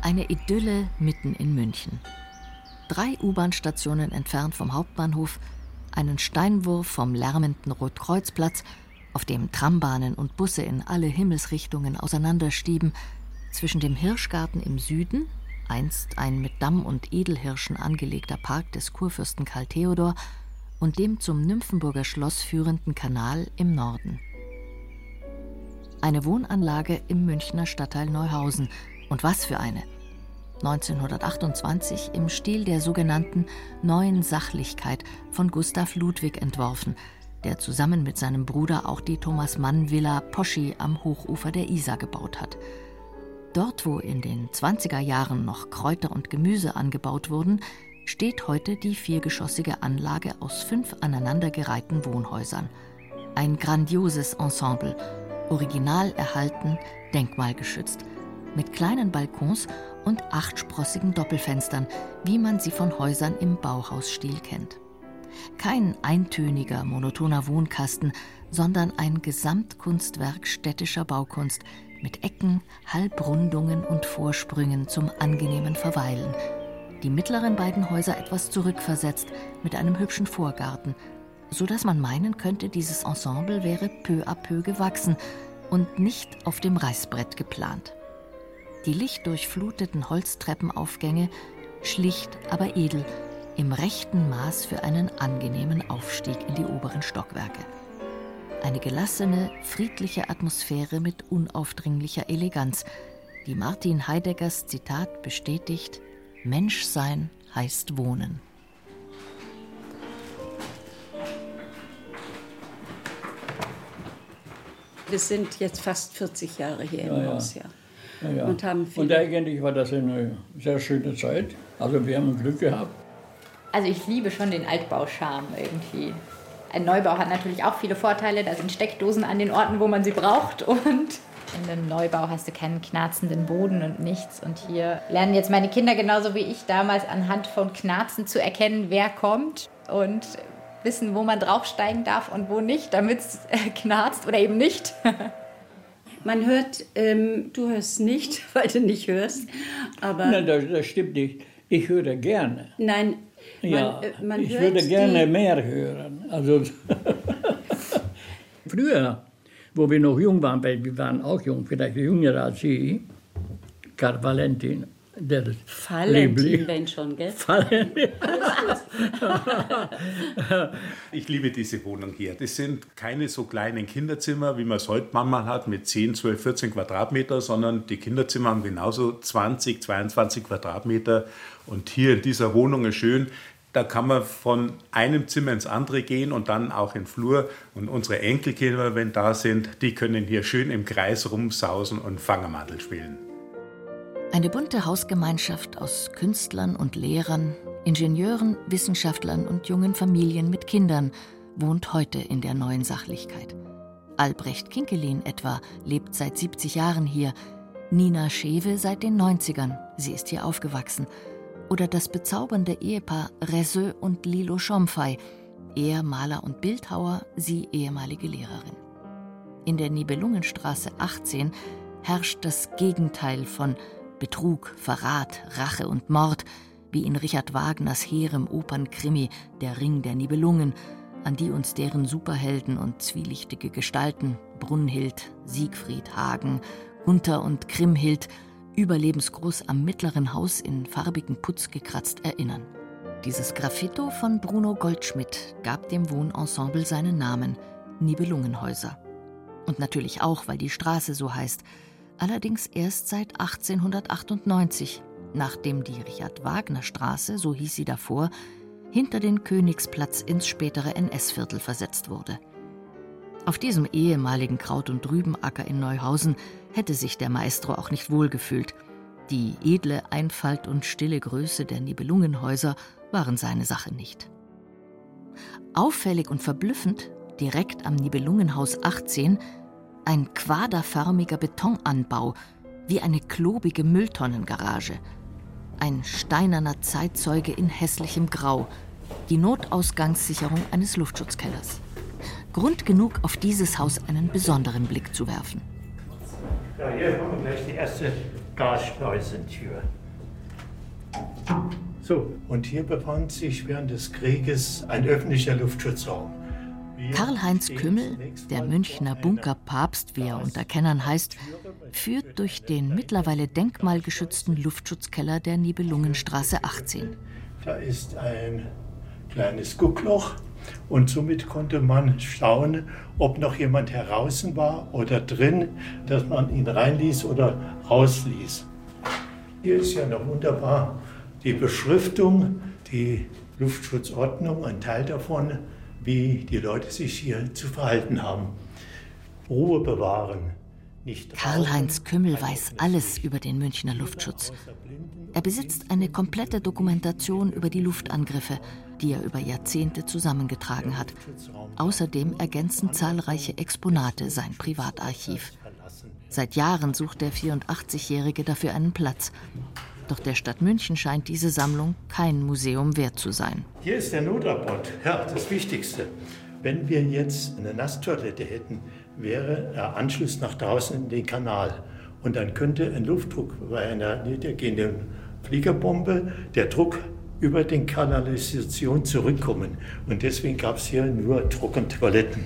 Eine Idylle mitten in München. 3 U-Bahn-Stationen entfernt vom Hauptbahnhof, einen Steinwurf vom lärmenden Rotkreuzplatz, auf dem Trambahnen und Busse in alle Himmelsrichtungen auseinanderstieben, zwischen dem Hirschgarten im Süden, einst ein mit Damm und Edelhirschen angelegter Park des Kurfürsten Karl Theodor, und dem zum Nymphenburger Schloss führenden Kanal im Norden. Eine Wohnanlage im Münchner Stadtteil Neuhausen. Und was für eine! 1928 im Stil der sogenannten Neuen Sachlichkeit von Gustav Ludwig entworfen, der zusammen mit seinem Bruder auch die Thomas-Mann-Villa Poschi am Hochufer der Isar gebaut hat. Dort, wo in den 20er Jahren noch Kräuter und Gemüse angebaut wurden, steht heute die 4-geschossige Anlage aus 5 aneinandergereihten Wohnhäusern. Ein grandioses Ensemble, original erhalten, denkmalgeschützt, mit kleinen Balkons und 8-sprossigen Doppelfenstern, wie man sie von Häusern im Bauhausstil kennt. Kein eintöniger, monotoner Wohnkasten, sondern ein Gesamtkunstwerk städtischer Baukunst mit Ecken, Halbrundungen und Vorsprüngen zum angenehmen Verweilen. Die mittleren beiden Häuser etwas zurückversetzt, mit einem hübschen Vorgarten, so dass man meinen könnte, dieses Ensemble wäre peu à peu gewachsen und nicht auf dem Reißbrett geplant. Die lichtdurchfluteten Holztreppenaufgänge, schlicht, aber edel, im rechten Maß für einen angenehmen Aufstieg in die oberen Stockwerke. Eine gelassene, friedliche Atmosphäre mit unaufdringlicher Eleganz, die Martin Heideggers Zitat bestätigt: Menschsein heißt Wohnen. Wir sind jetzt fast 40 Jahre hier im Haus, Ja. Und eigentlich war das eine sehr schöne Zeit. Also wir haben Glück gehabt. Also ich liebe schon den Altbaucharme irgendwie. Ein Neubau hat natürlich auch viele Vorteile. Da sind Steckdosen an den Orten, wo man sie braucht. Und in einem Neubau hast du keinen knarzenden Boden und nichts. Und hier lernen jetzt meine Kinder genauso wie ich damals anhand von Knarzen zu erkennen, wer kommt. Und wissen, wo man draufsteigen darf und wo nicht, damit es knarzt oder eben nicht. Man hört, du hörst nicht, weil du nicht hörst. Aber Nein, das stimmt nicht. Ich höre gerne. Nein, man ich hört würde gerne mehr hören. Also früher, wo wir noch jung waren, weil wir waren auch jung, vielleicht jünger als Sie, Karl Valentin, der Valentin, wenn schon, gell? Ich liebe diese Wohnung hier. Das sind keine so kleinen Kinderzimmer, wie man es heute manchmal hat, mit 10, 12, 14 Quadratmeter, sondern die Kinderzimmer haben genauso 20, 22 Quadratmeter. Und hier in dieser Wohnung ist schön, da kann man von einem Zimmer ins andere gehen und dann auch in den Flur. Und unsere Enkelkinder, wenn da sind, die können hier schön im Kreis rumsausen und Fangermantel spielen. Eine bunte Hausgemeinschaft aus Künstlern und Lehrern, Ingenieuren, Wissenschaftlern und jungen Familien mit Kindern wohnt heute in der Neuen Sachlichkeit. Albrecht Kinkelin etwa lebt seit 70 Jahren hier, Nina Schewe seit den 90ern, sie ist hier aufgewachsen. Oder das bezaubernde Ehepaar Resseux und Lilo Schomfey, er Maler und Bildhauer, sie ehemalige Lehrerin. In der Nibelungenstraße 18 herrscht das Gegenteil von Betrug, Verrat, Rache und Mord, wie in Richard Wagners hehrem Opernkrimi Der Ring der Nibelungen, an die uns deren Superhelden und zwielichtige Gestalten Brunhild, Siegfried, Hagen, Gunther und Kriemhild überlebensgroß am mittleren Haus in farbigen Putz gekratzt erinnern. Dieses Graffito von Bruno Goldschmidt gab dem Wohnensemble seinen Namen, Nibelungenhäuser. Und natürlich auch, weil die Straße so heißt, allerdings erst seit 1898, nachdem die Richard-Wagner-Straße, so hieß sie davor, hinter den Königsplatz ins spätere NS-Viertel versetzt wurde. Auf diesem ehemaligen Kraut- und Rübenacker in Neuhausen hätte sich der Maestro auch nicht wohlgefühlt. Die edle Einfalt und stille Größe der Nibelungenhäuser waren seine Sache nicht. Auffällig und verblüffend, direkt am Nibelungenhaus 18, ein quaderförmiger Betonanbau, wie eine klobige Mülltonnengarage. Ein steinerner Zeitzeuge in hässlichem Grau, die Notausgangssicherung eines Luftschutzkellers. Grund genug, auf dieses Haus einen besonderen Blick zu werfen. Ja, hier kommen wir gleich die erste Gasschleusentür. So, und hier befand sich während des Krieges ein öffentlicher Luftschutzraum. Karl-Heinz Kümmel, der Münchner Bunkerpapst, wie er unter Kennern heißt, führt durch den mittlerweile denkmalgeschützten Luftschutzkeller der Nibelungenstraße 18. Da ist ein kleines Guckloch und somit konnte man schauen, ob noch jemand heraus war oder drin, dass man ihn reinließ oder rausließ. Hier ist ja noch wunderbar die Beschriftung, die Luftschutzordnung, ein Teil davon, wie die Leute sich hier zu verhalten haben. Ruhe bewahren. Karl-Heinz Kümmel weiß alles über den Münchner Luftschutz. Er besitzt eine komplette Dokumentation über die Luftangriffe, die er über Jahrzehnte zusammengetragen hat. Außerdem ergänzen zahlreiche Exponate sein Privatarchiv. Seit Jahren sucht der 84-Jährige dafür einen Platz. Doch der Stadt München scheint diese Sammlung kein Museum wert zu sein. Hier ist der Notabbott, ja, das Wichtigste. Wenn wir jetzt eine Nasstoilette hätten, wäre der Anschluss nach draußen in den Kanal. Und dann könnte ein Luftdruck bei einer niedergehenden Fliegerbombe, der Druck über den Kanalisation zurückkommen. Und deswegen gab es hier nur Trockentoiletten.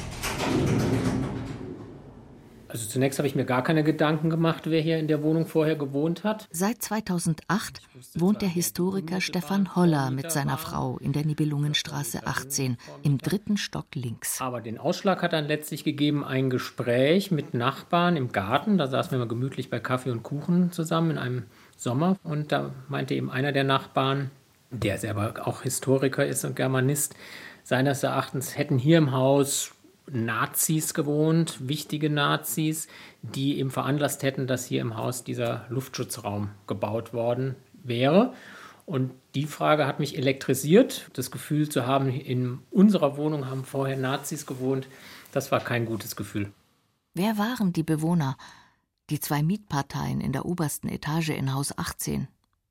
Also zunächst habe ich mir gar keine Gedanken gemacht, wer hier in der Wohnung vorher gewohnt hat. Seit 2008 wohnt der Historiker Stefan Holler mit seiner Frau in der Nibelungenstraße 18 im 3. Stock links. Aber den Ausschlag hat dann letztlich gegeben ein Gespräch mit Nachbarn im Garten. Da saßen wir mal gemütlich bei Kaffee und Kuchen zusammen in einem Sommer. Und da meinte eben einer der Nachbarn, der selber auch Historiker ist und Germanist, seines Erachtens hätten hier im Haus Nazis gewohnt, wichtige Nazis, die eben veranlasst hätten, dass hier im Haus dieser Luftschutzraum gebaut worden wäre. Und die Frage hat mich elektrisiert. Das Gefühl zu haben, in unserer Wohnung haben vorher Nazis gewohnt, das war kein gutes Gefühl. Wer waren die Bewohner? Die 2 Mietparteien in der obersten Etage in Haus 18.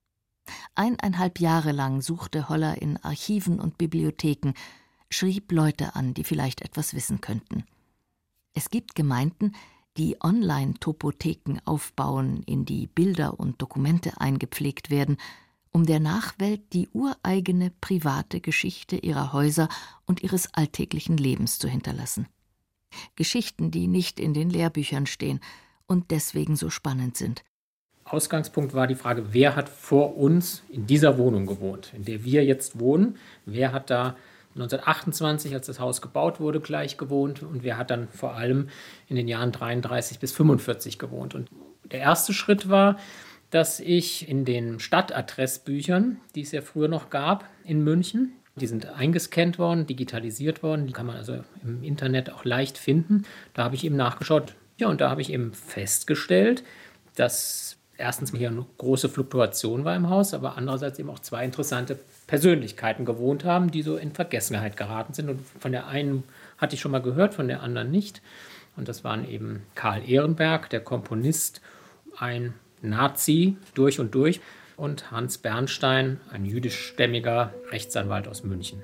1,5 Jahre lang suchte Holler in Archiven und Bibliotheken, schrieb Leute an, die vielleicht etwas wissen könnten. Es gibt Gemeinden, die Online-Topotheken aufbauen, in die Bilder und Dokumente eingepflegt werden, um der Nachwelt die ureigene private Geschichte ihrer Häuser und ihres alltäglichen Lebens zu hinterlassen. Geschichten, die nicht in den Lehrbüchern stehen und deswegen so spannend sind. Ausgangspunkt war die Frage, wer hat vor uns in dieser Wohnung gewohnt, in der wir jetzt wohnen? Wer hat da 1928, als das Haus gebaut wurde, gleich gewohnt und wer hat dann vor allem in den Jahren 33 bis 45 gewohnt. Und der erste Schritt war, dass ich in den Stadtadressbüchern, die es ja früher noch gab in München, die sind eingescannt worden, digitalisiert worden, die kann man also im Internet auch leicht finden. Da habe ich eben nachgeschaut. Ja, und da habe ich eben festgestellt, dass erstens hier eine große Fluktuation war im Haus, aber andererseits eben auch 2 interessante Persönlichkeiten gewohnt haben, die so in Vergessenheit geraten sind. Und von der einen hatte ich schon mal gehört, von der anderen nicht. Und das waren eben Karl Ehrenberg, der Komponist, ein Nazi durch und durch, und Hans Bernstein, ein jüdischstämmiger Rechtsanwalt aus München.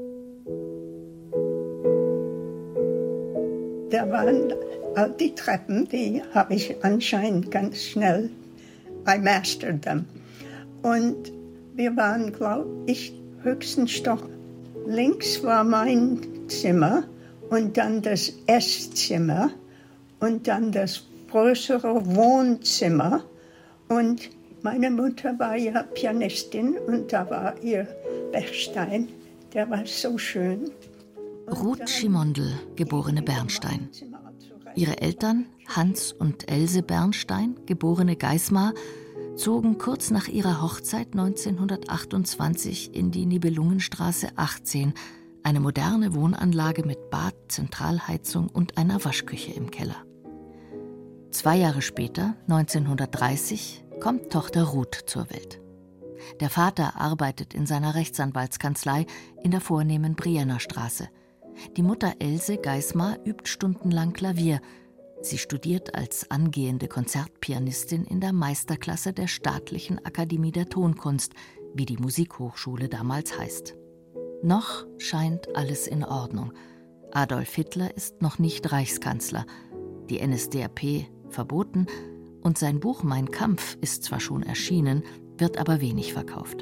Da waren all die Treppen, die habe ich anscheinend ganz schnell, I mastered them. Und wir waren, glaube ich, höchsten Stock. Links war mein Zimmer und dann das Esszimmer und dann das größere Wohnzimmer. Und meine Mutter war ja Pianistin und da war ihr Bechstein, der war so schön. Ruth Schimondl, geborene Bernstein. Ihre Eltern, Hans und Else Bernstein, geborene Geismar, zogen kurz nach ihrer Hochzeit 1928 in die Nibelungenstraße 18, eine moderne Wohnanlage mit Bad, Zentralheizung und einer Waschküche im Keller. 2 Jahre später, 1930, kommt Tochter Ruth zur Welt. Der Vater arbeitet in seiner Rechtsanwaltskanzlei in der vornehmen Brienner Straße. Die Mutter Else Geismar übt stundenlang Klavier. Sie studiert als angehende Konzertpianistin in der Meisterklasse der Staatlichen Akademie der Tonkunst, wie die Musikhochschule damals heißt. Noch scheint alles in Ordnung. Adolf Hitler ist noch nicht Reichskanzler, die NSDAP verboten Und sein Buch Mein Kampf ist zwar schon erschienen, wird aber wenig verkauft.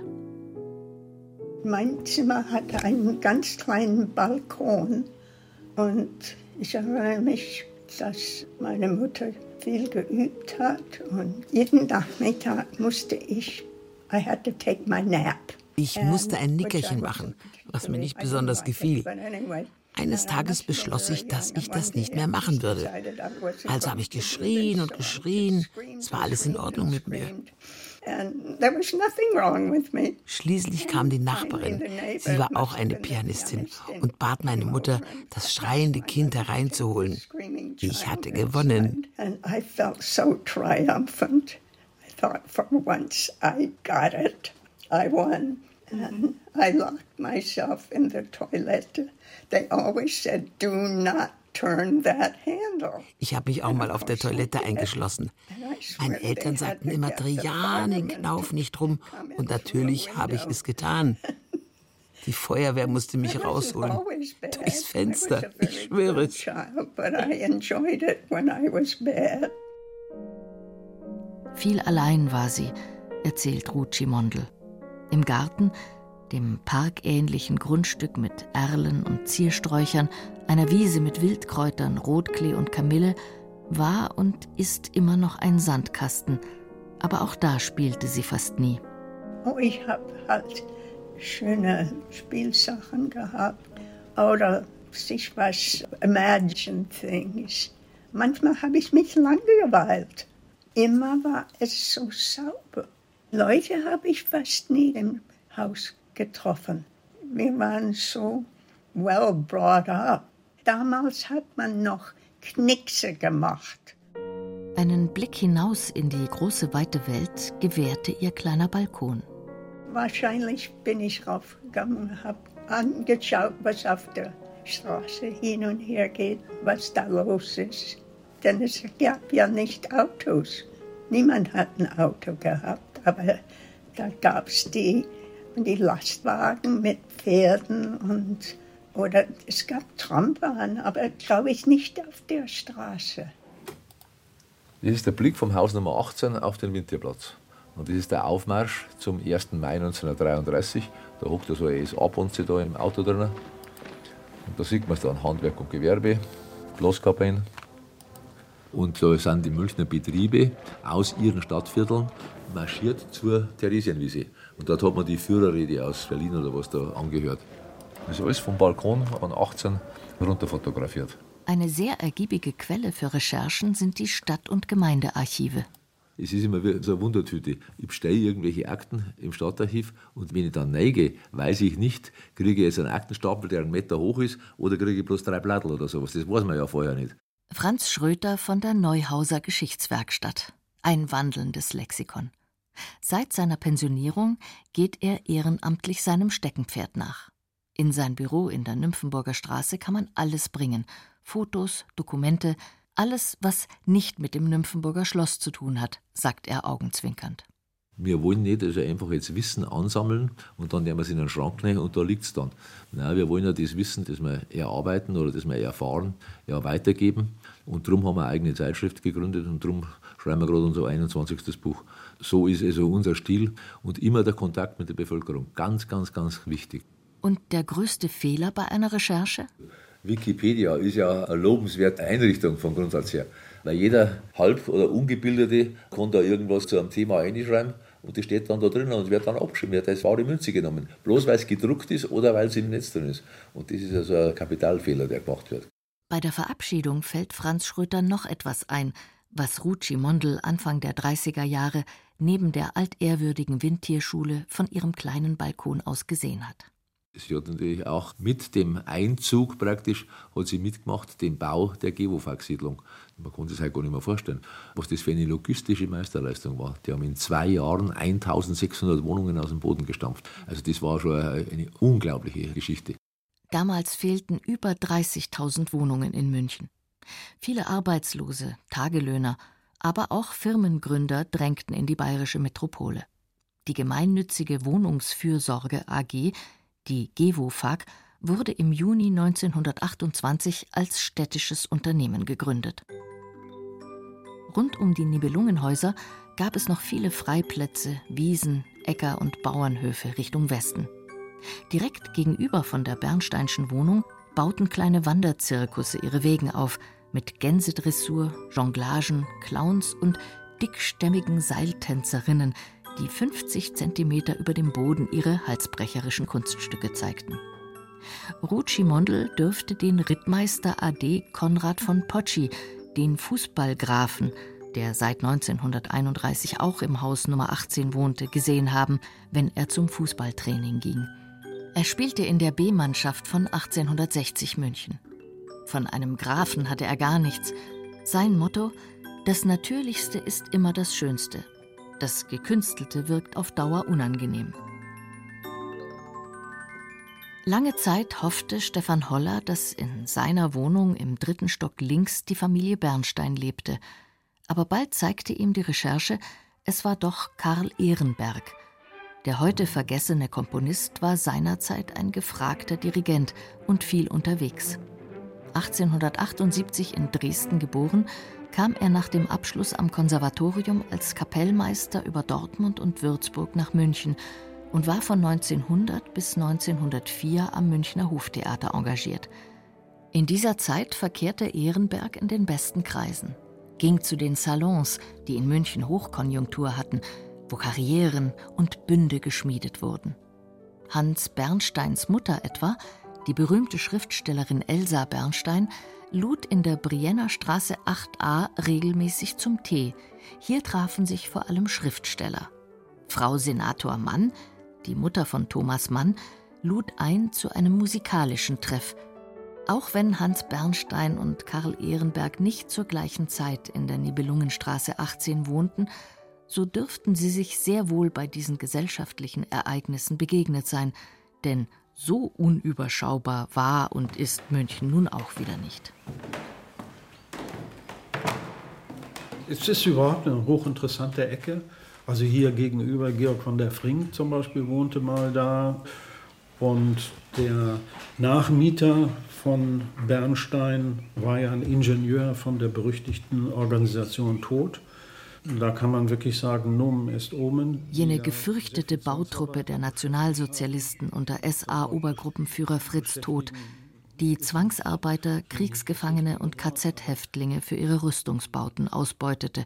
Mein Zimmer hatte einen ganz kleinen Balkon und ich erinnere mich, dass meine Mutter viel geübt hat und jeden Nachmittag musste ich, I had to take my nap. Ich musste ein Nickerchen machen, was mir nicht besonders gefiel. Eines Tages beschloss ich, dass ich das nicht mehr machen würde. Also habe ich geschrien und geschrien. Es war alles in Ordnung mit mir. Schließlich kam die Nachbarin. Sie war auch eine Pianistin und bat meine Mutter, das schreiende Kind hereinzuholen. Ich hatte gewonnen. I felt so triumphant. I thought for once I got it. I won. And I locked myself in the toilet. They always said, do not turn that handle. Ich habe mich auch mal auf der Toilette eingeschlossen. Meine Eltern sagten immer, dreh ja den Knauf nicht rum. Und natürlich habe ich es getan. Die Feuerwehr musste mich rausholen. Durchs Fenster, ich schwöre es. Viel allein war sie, erzählt Ruth Cimondel. Im Garten, dem parkähnlichen Grundstück mit Erlen und Ziersträuchern, einer Wiese mit Wildkräutern, Rotklee und Kamille, war und ist immer noch ein Sandkasten. Aber auch da spielte sie fast nie. Oh, ich habe halt schöne Spielsachen gehabt oder sich was, imagine things. Manchmal habe ich mich langweilt. Immer war es so sauber. Leute habe ich fast nie im Haus getroffen. Wir waren so well brought up. Damals hat man noch Knickse gemacht. Einen Blick hinaus in die große, weite Welt gewährte ihr kleiner Balkon. Wahrscheinlich bin ich raufgegangen und habe angeschaut, was auf der Straße hin und her geht, was da los ist. Denn es gab ja nicht Autos. Niemand hat ein Auto gehabt. Aber da gab es die Lastwagen mit Pferden oder es gab Trambahnen, aber glaube ich nicht auf der Straße. Das ist der Blick vom Haus Nummer 18 auf den Winterplatz. Und das ist der Aufmarsch zum 1. Mai 1933. Da hockt so ein SA-Bonze da im Auto drin. Und da sieht man es dann Handwerk und Gewerbe, Glaskapellen. Und da sind die Münchner Betriebe aus ihren Stadtvierteln marschiert zur Theresienwiese. Und dort hat man die Führerrede aus Berlin oder was da angehört. Das ist alles vom Balkon von 18 runter fotografiert. Eine sehr ergiebige Quelle für Recherchen sind die Stadt- und Gemeindearchive. Es ist immer wie so eine Wundertüte. Ich bestelle irgendwelche Akten im Stadtarchiv und wenn ich dann reingehe, weiß ich nicht, kriege ich jetzt einen Aktenstapel, der 1 Meter hoch ist, oder kriege ich bloß 3 Blättel oder sowas. Das weiß man ja vorher nicht. Franz Schröter von der Neuhauser Geschichtswerkstatt. Ein wandelndes Lexikon. Seit seiner Pensionierung geht er ehrenamtlich seinem Steckenpferd nach. In sein Büro in der Nymphenburger Straße kann man alles bringen. Fotos, Dokumente, alles, was nicht mit dem Nymphenburger Schloss zu tun hat, sagt er augenzwinkernd. Wir wollen nicht also einfach jetzt Wissen ansammeln und dann nehmen wir es in den Schrank rein und da liegt es dann. Nein, wir wollen ja das Wissen, das wir erarbeiten oder das wir erfahren, ja weitergeben. Und darum haben wir eine eigene Zeitschrift gegründet und darum schreiben wir gerade unser 21. Buch. So ist also unser Stil und immer der Kontakt mit der Bevölkerung. Ganz, ganz, ganz wichtig. Und der größte Fehler bei einer Recherche? Wikipedia ist ja eine lobenswerte Einrichtung vom Grundsatz her. Weil jeder Halb- oder Ungebildete kann da irgendwas zu einem Thema reinschreiben und das steht dann da drin und wird dann abgeschrieben, wird als wahre Münze genommen. Bloß weil es gedruckt ist oder weil es im Netz drin ist. Und das ist also ein Kapitalfehler, der gemacht wird. Bei der Verabschiedung fällt Franz Schröter noch etwas ein, was Ruth Cimondel Anfang der 30er Jahre neben der altehrwürdigen Windtierschule von ihrem kleinen Balkon aus gesehen hat. Sie hat natürlich auch mit dem Einzug praktisch, hat sie mitgemacht, den Bau der GEWOFAG-Siedlung. Man konnte sich halt gar nicht mehr vorstellen, was das für eine logistische Meisterleistung war. Die haben in 2 Jahren 1600 Wohnungen aus dem Boden gestampft. Also das war schon eine unglaubliche Geschichte. Damals fehlten über 30.000 Wohnungen in München. Viele Arbeitslose, Tagelöhner, aber auch Firmengründer drängten in die bayerische Metropole. Die gemeinnützige Wohnungsfürsorge AG, die GEWOFAG, wurde im Juni 1928 als städtisches Unternehmen gegründet. Rund um die Nibelungenhäuser gab es noch viele Freiplätze, Wiesen, Äcker und Bauernhöfe Richtung Westen. Direkt gegenüber von der Bernsteinschen Wohnung bauten kleine Wanderzirkusse ihre Wegen auf, mit Gänsedressur, Jonglagen, Clowns und dickstämmigen Seiltänzerinnen, die 50 Zentimeter über dem Boden ihre halsbrecherischen Kunststücke zeigten. Ruth Schimondl dürfte den Rittmeister A.D. Konrad von Potschi, den Fußballgrafen, der seit 1931 auch im Haus Nummer 18 wohnte, gesehen haben, wenn er zum Fußballtraining ging. Er spielte in der B-Mannschaft von 1860 München. Von einem Grafen hatte er gar nichts. Sein Motto: Das Natürlichste ist immer das Schönste. Das Gekünstelte wirkt auf Dauer unangenehm. Lange Zeit hoffte Stefan Holler, dass in seiner Wohnung im 3. Stock links die Familie Bernstein lebte. Aber bald zeigte ihm die Recherche, es war doch Karl Ehrenberg. Der heute vergessene Komponist war seinerzeit ein gefragter Dirigent und viel unterwegs. 1878 in Dresden geboren, kam er nach dem Abschluss am Konservatorium als Kapellmeister über Dortmund und Würzburg nach München und war von 1900 bis 1904 am Münchner Hoftheater engagiert. In dieser Zeit verkehrte Ehrenberg in den besten Kreisen, ging zu den Salons, die in München Hochkonjunktur hatten, wo Karrieren und Bünde geschmiedet wurden. Hans Bernsteins Mutter etwa, die berühmte Schriftstellerin Elsa Bernstein, lud in der Brienner Straße 8a regelmäßig zum Tee. Hier trafen sich vor allem Schriftsteller. Frau Senator Mann, die Mutter von Thomas Mann, lud ein zu einem musikalischen Treff. Auch wenn Hans Bernstein und Karl Ehrenberg nicht zur gleichen Zeit in der Nibelungenstraße 18 wohnten, so dürften sie sich sehr wohl bei diesen gesellschaftlichen Ereignissen begegnet sein, denn so unüberschaubar war und ist München nun auch wieder nicht. Es ist überhaupt eine hochinteressante Ecke. Also hier gegenüber, Georg von der Frink zum Beispiel wohnte mal da. Und der Nachmieter von Bernstein war ja ein Ingenieur von der berüchtigten Organisation Tod. Da kann man wirklich sagen, Nomen est Omen. Jene gefürchtete Bautruppe der Nationalsozialisten unter SA-Obergruppenführer Fritz Todt, die Zwangsarbeiter, Kriegsgefangene und KZ-Häftlinge für ihre Rüstungsbauten ausbeutete.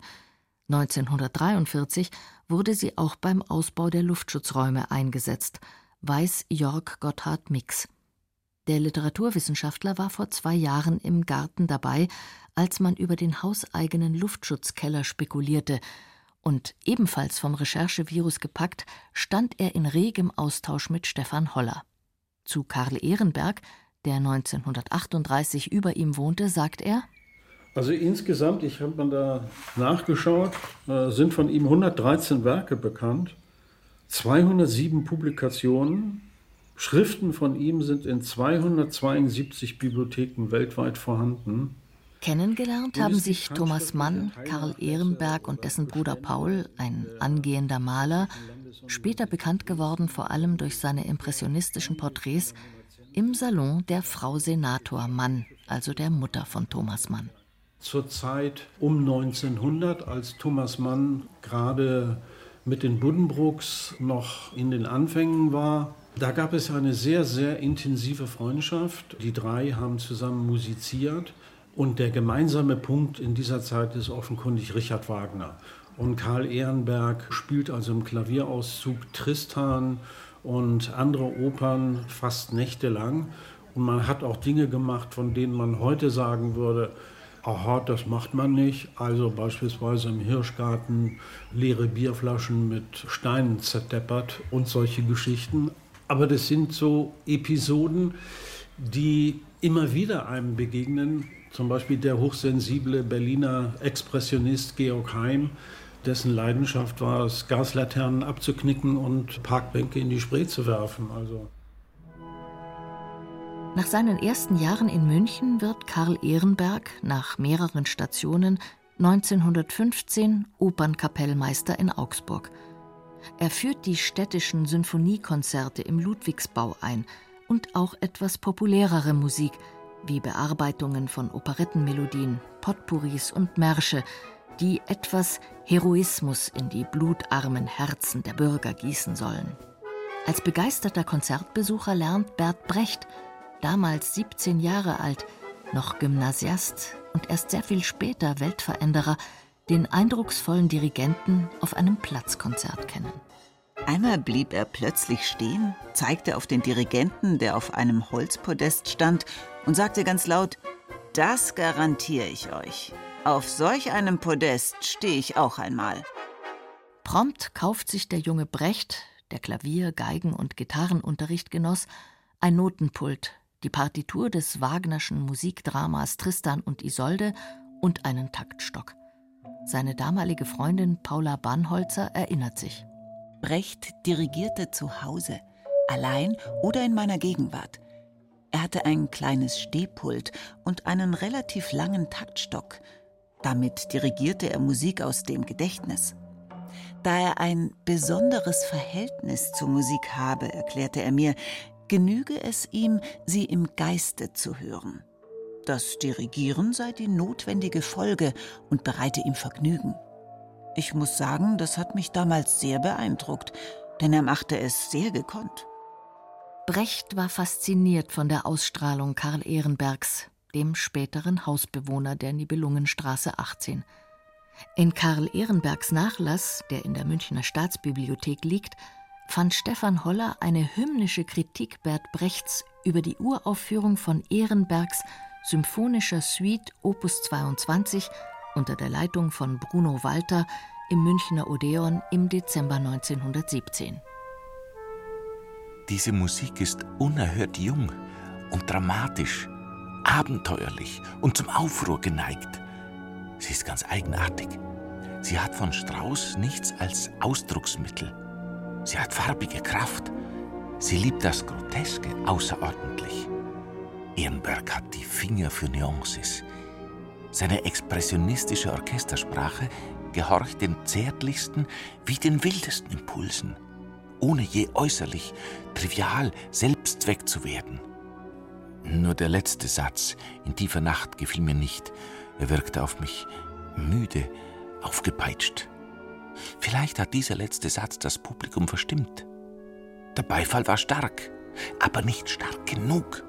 1943 wurde sie auch beim Ausbau der Luftschutzräume eingesetzt, weiß Jörg Gotthard Mix. Der Literaturwissenschaftler war vor 2 Jahren im Garten dabei, als man über den hauseigenen Luftschutzkeller spekulierte. Und ebenfalls vom Recherchevirus gepackt, stand er in regem Austausch mit Stefan Holler. Zu Karl Ehrenberg, der 1938 über ihm wohnte, sagt er: Also insgesamt, ich habe mal da nachgeschaut, sind von ihm 113 Werke bekannt, 207 Publikationen. Schriften von ihm sind in 272 Bibliotheken weltweit vorhanden. Kennengelernt haben sich Thomas Mann, Karl Ehrenberg und dessen Bruder Paul, ein angehender Maler, später bekannt geworden vor allem durch seine impressionistischen Porträts, im Salon der Frau Senator Mann, also der Mutter von Thomas Mann. Zur Zeit um 1900, als Thomas Mann gerade mit den Buddenbrooks noch in den Anfängen war, da gab es eine sehr, sehr intensive Freundschaft. Die 3 haben zusammen musiziert und der gemeinsame Punkt in dieser Zeit ist offenkundig Richard Wagner. Und Karl Ehrenberg spielt also im Klavierauszug Tristan und andere Opern fast nächtelang. Und man hat auch Dinge gemacht, von denen man heute sagen würde, aha, das macht man nicht. Also beispielsweise im Hirschgarten leere Bierflaschen mit Steinen zerdeppert und solche Geschichten. Aber das sind so Episoden, die immer wieder einem begegnen. Zum Beispiel der hochsensible Berliner Expressionist Georg Heim, dessen Leidenschaft war es, Gaslaternen abzuknicken und Parkbänke in die Spree zu werfen. Also. Nach seinen ersten Jahren in München wird Karl Ehrenberg nach mehreren Stationen 1915 Opernkapellmeister in Augsburg. Er führt die städtischen Sinfoniekonzerte im Ludwigsbau ein und auch etwas populärere Musik, wie Bearbeitungen von Operettenmelodien, Potpourris und Märsche, die etwas Heroismus in die blutarmen Herzen der Bürger gießen sollen. Als begeisterter Konzertbesucher lernt Bert Brecht, damals 17 Jahre alt, noch Gymnasiast und erst sehr viel später Weltveränderer, den eindrucksvollen Dirigenten auf einem Platzkonzert kennen. Einmal blieb er plötzlich stehen, zeigte auf den Dirigenten, der auf einem Holzpodest stand, und sagte ganz laut: Das garantiere ich euch. Auf solch einem Podest stehe ich auch einmal. Prompt kauft sich der junge Brecht, der Klavier-, Geigen- und Gitarrenunterricht genoss, ein Notenpult, die Partitur des Wagnerschen Musikdramas Tristan und Isolde und einen Taktstock. Seine damalige Freundin Paula Bannholzer erinnert sich. Brecht dirigierte zu Hause, allein oder in meiner Gegenwart. Er hatte ein kleines Stehpult und einen relativ langen Taktstock. Damit dirigierte er Musik aus dem Gedächtnis. Da er ein besonderes Verhältnis zur Musik habe, erklärte er mir, genüge es ihm, sie im Geiste zu hören. Das Dirigieren sei die notwendige Folge und bereite ihm Vergnügen. Ich muss sagen, das hat mich damals sehr beeindruckt, denn er machte es sehr gekonnt. Brecht war fasziniert von der Ausstrahlung Karl Ehrenbergs, dem späteren Hausbewohner der Nibelungenstraße 18. In Karl Ehrenbergs Nachlass, der in der Münchner Staatsbibliothek liegt, fand Stefan Holler eine hymnische Kritik Bert Brechts über die Uraufführung von Ehrenbergs Symphonischer Suite Opus 22 unter der Leitung von Bruno Walter im Münchner Odeon im Dezember 1917. Diese Musik ist unerhört jung und dramatisch, abenteuerlich und zum Aufruhr geneigt. Sie ist ganz eigenartig. Sie hat von Strauss nichts als Ausdrucksmittel. Sie hat farbige Kraft. Sie liebt das Groteske außerordentlich. Ehrenberg hat die Finger für Nuances. Seine expressionistische Orchestersprache gehorcht den zärtlichsten wie den wildesten Impulsen, ohne je äußerlich, trivial, Selbstzweck zu werden. Nur der letzte Satz, in tiefer Nacht, gefiel mir nicht. Er wirkte auf mich müde, aufgepeitscht. Vielleicht hat dieser letzte Satz das Publikum verstimmt. Der Beifall war stark, aber nicht stark genug.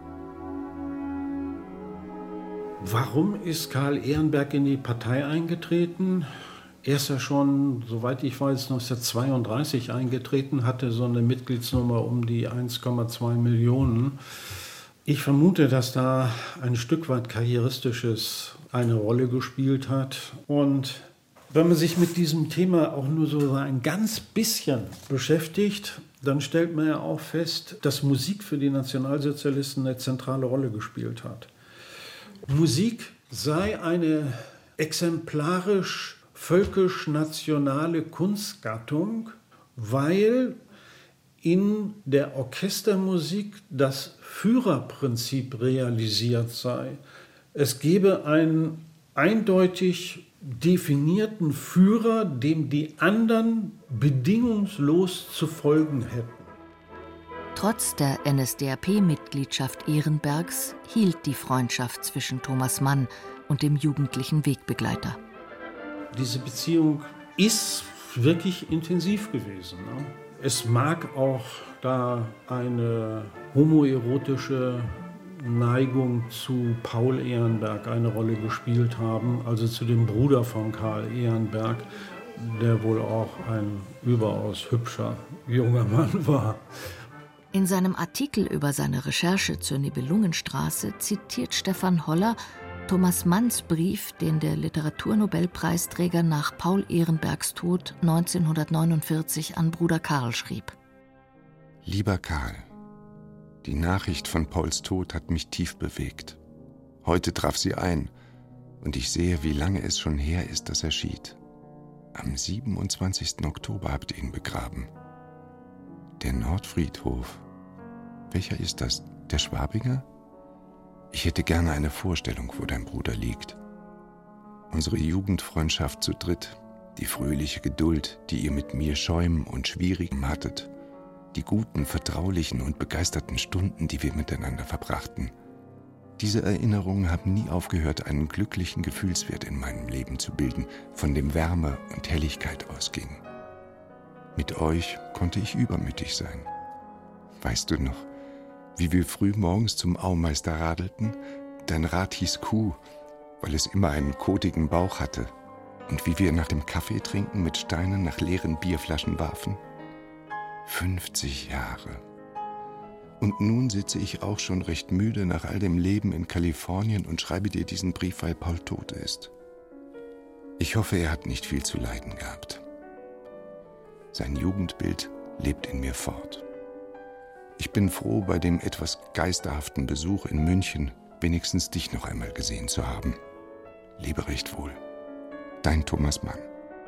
Warum ist Karl Ehrenberg in die Partei eingetreten? Er ist ja schon, soweit ich weiß, 1932 eingetreten, hatte so eine Mitgliedsnummer um die 1,2 Millionen. Ich vermute, dass da ein Stück weit Karrieristisches eine Rolle gespielt hat. Und wenn man sich mit diesem Thema auch nur so ein ganz bisschen beschäftigt, dann stellt man ja auch fest, dass Musik für die Nationalsozialisten eine zentrale Rolle gespielt hat. Musik sei eine exemplarisch völkisch-nationale Kunstgattung, weil in der Orchestermusik das Führerprinzip realisiert sei. Es gebe einen eindeutig definierten Führer, dem die anderen bedingungslos zu folgen hätten. Trotz der NSDAP-Mitgliedschaft Ehrenbergs hielt die Freundschaft zwischen Thomas Mann und dem jugendlichen Wegbegleiter. Diese Beziehung ist wirklich intensiv gewesen. Ne? Es mag auch da eine homoerotische Neigung zu Paul Ehrenberg eine Rolle gespielt haben, also zu dem Bruder von Karl Ehrenberg, der wohl auch ein überaus hübscher junger Mann war. In seinem Artikel über seine Recherche zur Nibelungenstraße zitiert Stefan Holler Thomas Manns Brief, den der Literaturnobelpreisträger nach Paul Ehrenbergs Tod 1949 an Bruder Karl schrieb. Lieber Karl, die Nachricht von Pauls Tod hat mich tief bewegt. Heute traf sie ein und ich sehe, wie lange es schon her ist, dass er schied. Am 27. Oktober habt ihr ihn begraben. Der Nordfriedhof. Welcher ist das? Der Schwabinger? Ich hätte gerne eine Vorstellung, wo dein Bruder liegt. Unsere Jugendfreundschaft zu dritt, die fröhliche Geduld, die ihr mit mir Schäumen und Schwierigem hattet, die guten, vertraulichen und begeisterten Stunden, die wir miteinander verbrachten, Diese Erinnerungen haben nie aufgehört, einen glücklichen Gefühlswert in meinem Leben zu bilden, von dem Wärme und Helligkeit ausging. Mit euch konnte ich übermütig sein. Weißt du noch, wie wir früh morgens zum Aumeister radelten? Dein Rad hieß Kuh, weil es immer einen kotigen Bauch hatte. Und wie wir nach dem Kaffeetrinken mit Steinen nach leeren Bierflaschen warfen? 50 Jahre. Und nun sitze ich auch schon recht müde nach all dem Leben in Kalifornien und schreibe dir diesen Brief, weil Paul tot ist. Ich hoffe, er hat nicht viel zu leiden gehabt. Sein Jugendbild lebt in mir fort. Ich bin froh, bei dem etwas geisterhaften Besuch in München wenigstens dich noch einmal gesehen zu haben. Lebe recht wohl. Dein Thomas Mann.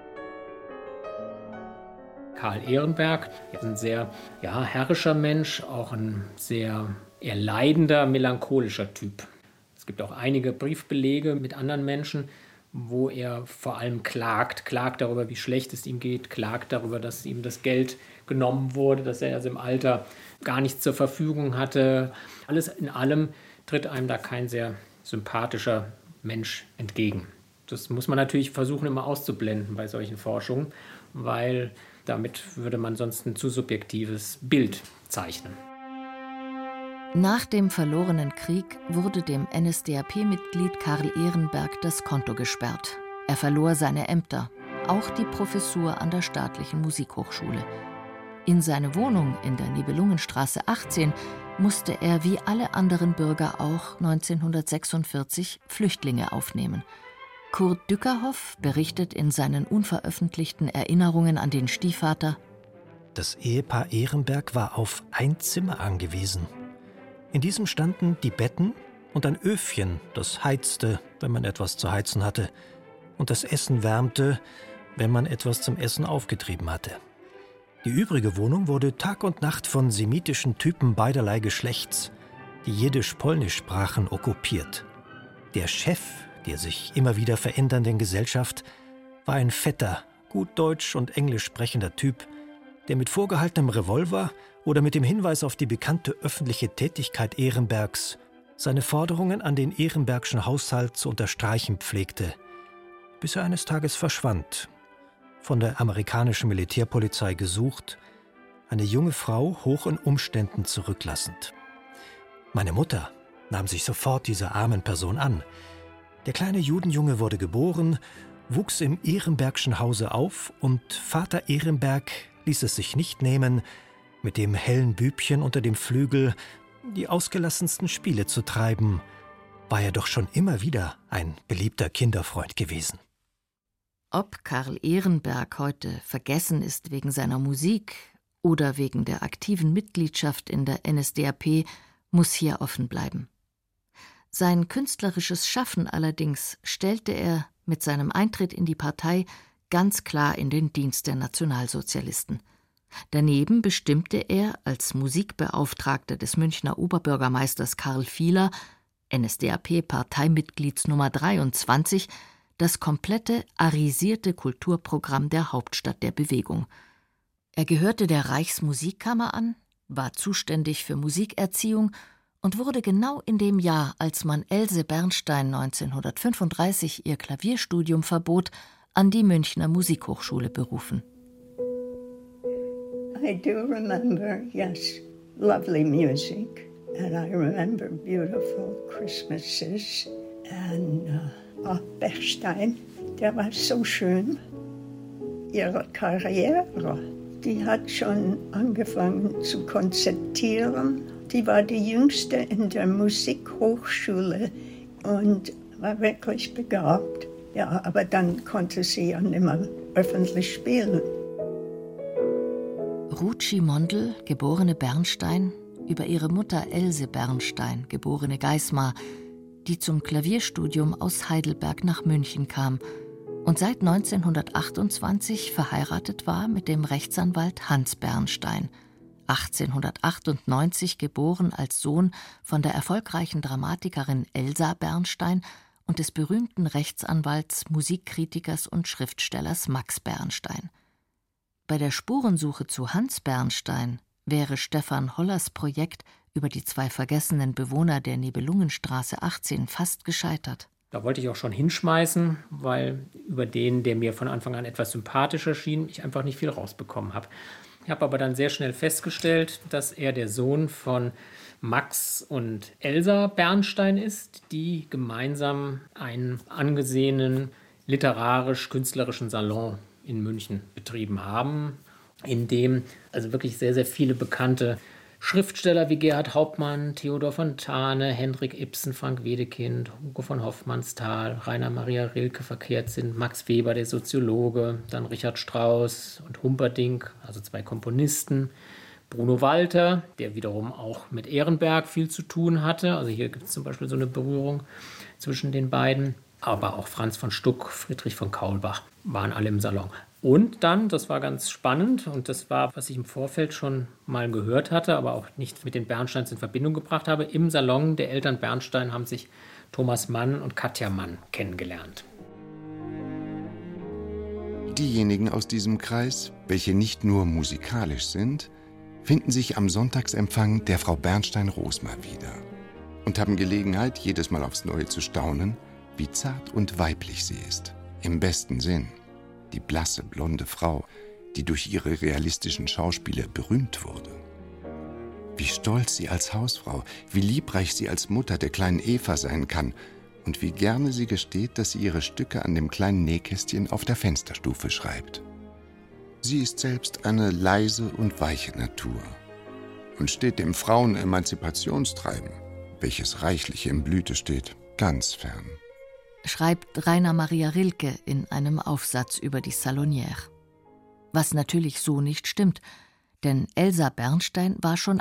Karl Ehrenberg, ein sehr herrischer Mensch, auch ein sehr eher leidender, melancholischer Typ. Es gibt auch einige Briefbelege mit anderen Menschen, wo er vor allem klagt darüber, wie schlecht es ihm geht, klagt darüber, dass ihm das Geld genommen wurde, dass er also im Alter gar nichts zur Verfügung hatte. Alles in allem tritt einem da kein sehr sympathischer Mensch entgegen. Das muss man natürlich versuchen, immer auszublenden bei solchen Forschungen, weil damit würde man sonst ein zu subjektives Bild zeichnen. Nach dem verlorenen Krieg wurde dem NSDAP-Mitglied Karl Ehrenberg das Konto gesperrt. Er verlor seine Ämter, auch die Professur an der Staatlichen Musikhochschule. In seine Wohnung in der Nibelungenstraße 18 musste er wie alle anderen Bürger auch 1946 Flüchtlinge aufnehmen. Kurt Dückerhoff berichtet in seinen unveröffentlichten Erinnerungen an den Stiefvater: Das Ehepaar Ehrenberg war auf ein Zimmer angewiesen. In diesem standen die Betten und ein Öfchen, das heizte, wenn man etwas zu heizen hatte, und das Essen wärmte, wenn man etwas zum Essen aufgetrieben hatte. Die übrige Wohnung wurde Tag und Nacht von semitischen Typen beiderlei Geschlechts, die Jiddisch-Polnisch sprachen, okkupiert. Der Chef der sich immer wieder verändernden Gesellschaft, war ein fetter, gut Deutsch und Englisch sprechender Typ, der mit vorgehaltenem Revolver oder mit dem Hinweis auf die bekannte öffentliche Tätigkeit Ehrenbergs seine Forderungen an den Ehrenbergschen Haushalt zu unterstreichen pflegte, bis er eines Tages verschwand, von der amerikanischen Militärpolizei gesucht, eine junge Frau hoch in Umständen zurücklassend. Meine Mutter nahm sich sofort dieser armen Person an. Der kleine Judenjunge wurde geboren, wuchs im Ehrenbergschen Hause auf und Vater Ehrenberg ließ es sich nicht nehmen, mit dem hellen Bübchen unter dem Flügel die ausgelassensten Spiele zu treiben, war er doch schon immer wieder ein beliebter Kinderfreund gewesen. Ob Karl Ehrenberg heute vergessen ist wegen seiner Musik oder wegen der aktiven Mitgliedschaft in der NSDAP, muss hier offen bleiben. Sein künstlerisches Schaffen allerdings stellte er mit seinem Eintritt in die Partei ganz klar in den Dienst der Nationalsozialisten. Daneben bestimmte er als Musikbeauftragter des Münchner Oberbürgermeisters Karl Fiehler, NSDAP-Parteimitglieds Nummer 23, das komplette arisierte Kulturprogramm der Hauptstadt der Bewegung. Er gehörte der Reichsmusikkammer an, war zuständig für Musikerziehung und wurde genau in dem Jahr, als man Else Bernstein 1935 ihr Klavierstudium verbot, an die Münchner Musikhochschule berufen. I do remember, yes, lovely music. And I remember beautiful Christmases. And Bernstein, der war so schön. Ihre Karriere, die hat schon angefangen zu konzertieren. Die war die Jüngste in der Musikhochschule und war wirklich begabt. Ja, aber dann konnte sie ja nicht mehr öffentlich spielen. Rutschi Mondl, geborene Bernstein, über ihre Mutter Else Bernstein, geborene Geismar, die zum Klavierstudium aus Heidelberg nach München kam und seit 1928 verheiratet war mit dem Rechtsanwalt Hans Bernstein, 1898 geboren als Sohn von der erfolgreichen Dramatikerin Elsa Bernstein und des berühmten Rechtsanwalts, Musikkritikers und Schriftstellers Max Bernstein. Bei der Spurensuche zu Hans Bernstein wäre Stefan Hollers Projekt über die 2 vergessenen Bewohner der Nibelungenstraße 18 fast gescheitert. Da wollte ich auch schon hinschmeißen, weil über den, der mir von Anfang an etwas sympathischer schien, ich einfach nicht viel rausbekommen habe. Ich habe aber dann sehr schnell festgestellt, dass er der Sohn von Max und Elsa Bernstein ist, die gemeinsam einen angesehenen literarisch-künstlerischen Salon in München betrieben haben, in dem also wirklich sehr, sehr viele bekannte Schriftsteller wie Gerhard Hauptmann, Theodor Fontane, Henrik Ibsen, Frank Wedekind, Hugo von Hofmannsthal, Rainer Maria Rilke verkehrt sind, Max Weber, der Soziologe, dann Richard Strauss und Humperdinck, also 2 Komponisten, Bruno Walter, der wiederum auch mit Ehrenberg viel zu tun hatte, also hier gibt es zum Beispiel so eine Berührung zwischen den beiden, aber auch Franz von Stuck, Friedrich von Kaulbach waren alle im Salon. Und dann, das war ganz spannend und das war, was ich im Vorfeld schon mal gehört hatte, aber auch nicht mit den Bernsteins in Verbindung gebracht habe, im Salon der Eltern Bernstein haben sich Thomas Mann und Katja Mann kennengelernt. Diejenigen aus diesem Kreis, welche nicht nur musikalisch sind, finden sich am Sonntagsempfang der Frau Bernstein-Rosmer wieder und haben Gelegenheit, jedes Mal aufs Neue zu staunen, wie zart und weiblich sie ist, im besten Sinn. Die blasse, blonde Frau, die durch ihre realistischen Schauspiele berühmt wurde. Wie stolz sie als Hausfrau, wie liebreich sie als Mutter der kleinen Eva sein kann und wie gerne sie gesteht, dass sie ihre Stücke an dem kleinen Nähkästchen auf der Fensterstufe schreibt. Sie ist selbst eine leise und weiche Natur und steht dem Frauenemanzipationstreiben, welches reichlich in Blüte steht, ganz fern. Schreibt Rainer Maria Rilke in einem Aufsatz über die Salonière. Was natürlich so nicht stimmt, denn Elsa Bernstein war schon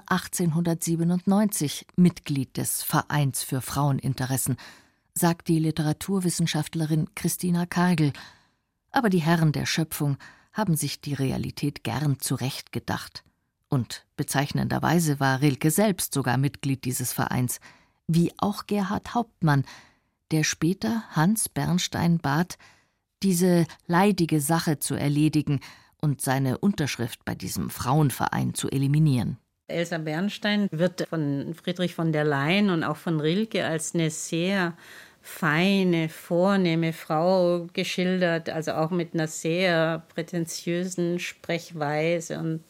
1897 Mitglied des Vereins für Fraueninteressen, sagt die Literaturwissenschaftlerin Christina Kargl. Aber die Herren der Schöpfung haben sich die Realität gern zurechtgedacht. Und bezeichnenderweise war Rilke selbst sogar Mitglied dieses Vereins, wie auch Gerhard Hauptmann, der später Hans Bernstein bat, diese leidige Sache zu erledigen und seine Unterschrift bei diesem Frauenverein zu eliminieren. Elsa Bernstein wird von Friedrich von der Leyen und auch von Rilke als eine sehr feine, vornehme Frau geschildert, also auch mit einer sehr prätentiösen Sprechweise. Und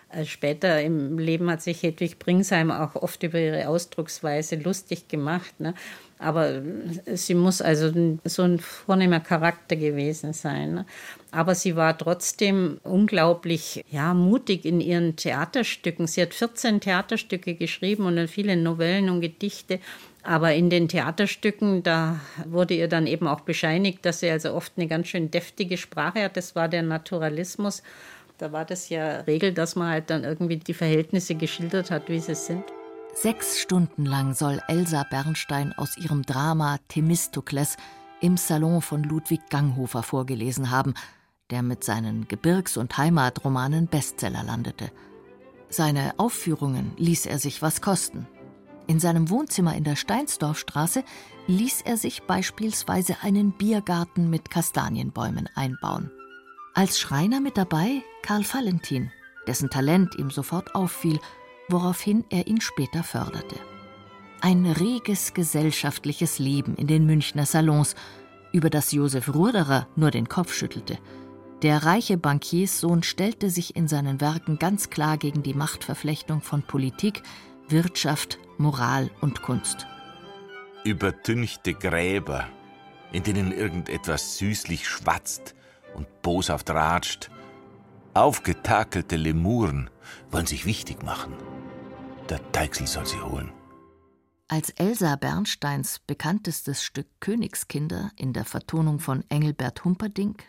später im Leben hat sich Hedwig Bringsheim auch oft über ihre Ausdrucksweise lustig gemacht, ne? Aber sie muss also so ein vornehmer Charakter gewesen sein, ne? Aber sie war trotzdem unglaublich mutig in ihren Theaterstücken. Sie hat 14 Theaterstücke geschrieben und dann viele Novellen und Gedichte. Aber in den Theaterstücken, da wurde ihr dann eben auch bescheinigt, dass sie also oft eine ganz schön deftige Sprache hat. Das war der Naturalismus. Da war das ja Regel, dass man halt dann irgendwie die Verhältnisse geschildert hat, wie sie sind. 6 Stunden lang soll Elsa Bernstein aus ihrem Drama Themistokles im Salon von Ludwig Ganghofer vorgelesen haben, der mit seinen Gebirgs- und Heimatromanen Bestseller landete. Seine Aufführungen ließ er sich was kosten. In seinem Wohnzimmer in der Steinsdorfstraße ließ er sich beispielsweise einen Biergarten mit Kastanienbäumen einbauen. Als Schreiner mit dabei Karl Valentin, dessen Talent ihm sofort auffiel, woraufhin er ihn später förderte. Ein reges gesellschaftliches Leben in den Münchner Salons, über das Josef Ruderer nur den Kopf schüttelte. Der reiche Bankierssohn stellte sich in seinen Werken ganz klar gegen die Machtverflechtung von Politik, Wirtschaft, Moral und Kunst. Übertünchte Gräber, in denen irgendetwas süßlich schwatzt und boshaft ratscht. Aufgetakelte Lemuren wollen sich wichtig machen. Der Deichsel soll sie holen. Als Elsa Bernsteins bekanntestes Stück Königskinder in der Vertonung von Engelbert Humperdinck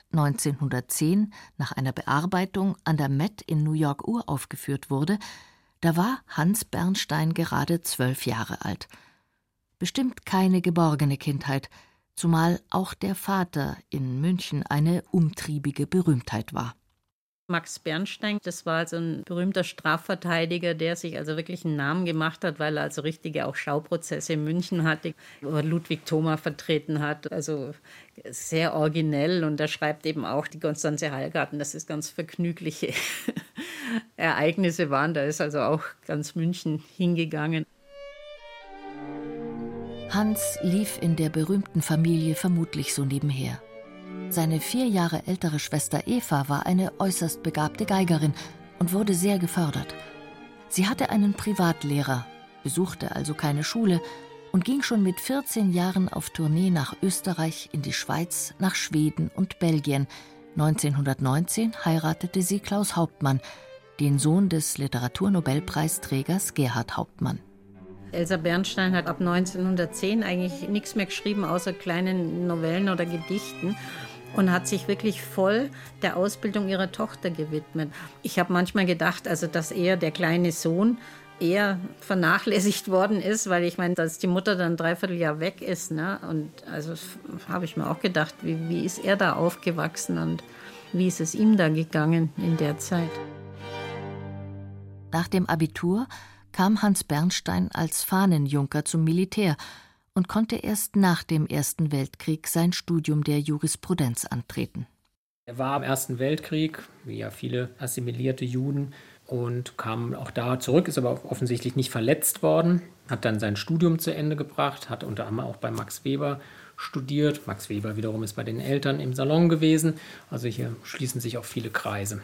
1910 nach einer Bearbeitung an der Met in New York uraufgeführt wurde, da war Hans Bernstein gerade 12 Jahre alt. Bestimmt keine geborgene Kindheit, zumal auch der Vater in München eine umtriebige Berühmtheit war. Max Bernstein, das war also ein berühmter Strafverteidiger, der sich also wirklich einen Namen gemacht hat, weil er also richtige auch Schauprozesse in München hatte, wo er Ludwig Thoma vertreten hat, also sehr originell. Und er schreibt eben auch die Constanze Hallgarten, das ist ganz vergnügliche Ereignisse waren. Da ist also auch ganz München hingegangen. Hans lief in der berühmten Familie vermutlich so nebenher. Seine 4 Jahre ältere Schwester Eva war eine äußerst begabte Geigerin und wurde sehr gefördert. Sie hatte einen Privatlehrer, besuchte also keine Schule und ging schon mit 14 Jahren auf Tournee nach Österreich, in die Schweiz, nach Schweden und Belgien. 1919 heiratete sie Klaus Hauptmann, den Sohn des Literaturnobelpreisträgers Gerhard Hauptmann. Elsa Bernstein hat ab 1910 eigentlich nichts mehr geschrieben, außer kleinen Novellen oder Gedichten und hat sich wirklich voll der Ausbildung ihrer Tochter gewidmet. Ich habe manchmal gedacht, also dass eher der kleine Sohn eher vernachlässigt worden ist, weil ich meine, dass die Mutter dann 3/4 Jahr weg ist. Ne? Und also habe ich mir auch gedacht, wie ist er da aufgewachsen und wie ist es ihm da gegangen in der Zeit? Nach dem Abitur kam Hans Bernstein als Fahnenjunker zum Militär und konnte erst nach dem Ersten Weltkrieg sein Studium der Jurisprudenz antreten. Er war im Ersten Weltkrieg, wie ja viele assimilierte Juden, und kam auch da zurück, ist aber offensichtlich nicht verletzt worden, hat dann sein Studium zu Ende gebracht, hat unter anderem auch bei Max Weber studiert. Max Weber wiederum ist bei den Eltern im Salon gewesen, also hier schließen sich auch viele Kreise.